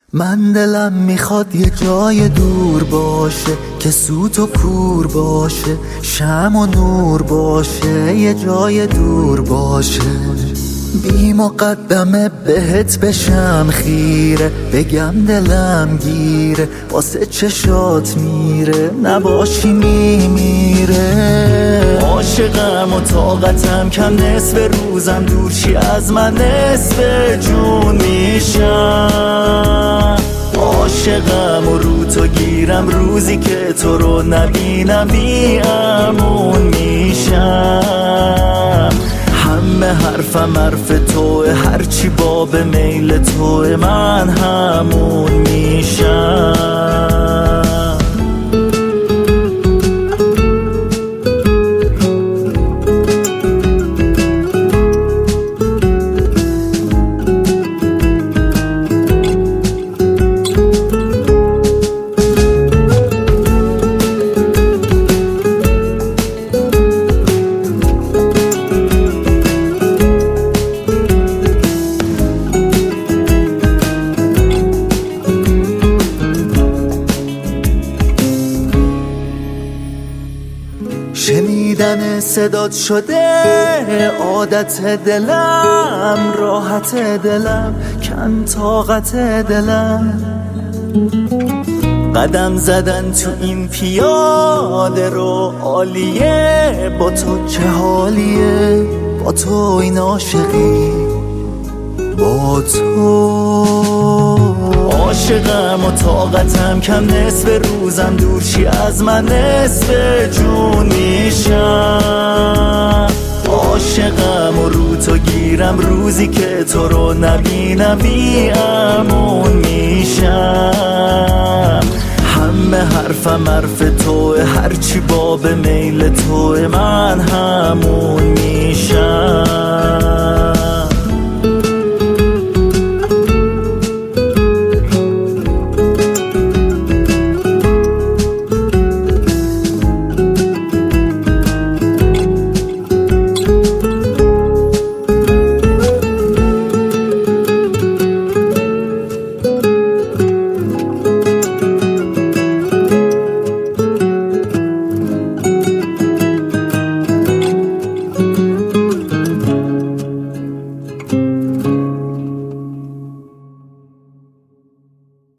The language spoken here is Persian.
من دلم میخواد یه جای دور باشه که سوت و کور باشه، شم و نور باشه، یه جای دور باشه. بی مقدمه بهت بشم خیره، بگم دلم گیره، واسه چشات میره، نباشی میمیره. عاشقم و طاقتم کم، نصف روزم دور شی از من، نصف جون میشم. عاشقم و رو تو گیرم، روزی که تو رو نبینم بی امون میشم. همه حرفم حرف توه، هرچی باب میل توه من همون میشم. شنیدن صدات شده عادت دلم، راحت دلم کم طاقت دلم. قدم زدن تو این پیاده رو عالیه، با تو چه حالیه، با تو این عاشقی، با تو. عاشقم و طاقتم کم، نصف روزم دور شی از من، نصف جون میشم. عاشقم و رو تو گیرم، روزی که تو رو نبینم بی امون میشم. همه حرفم حرف توه، هرچی باب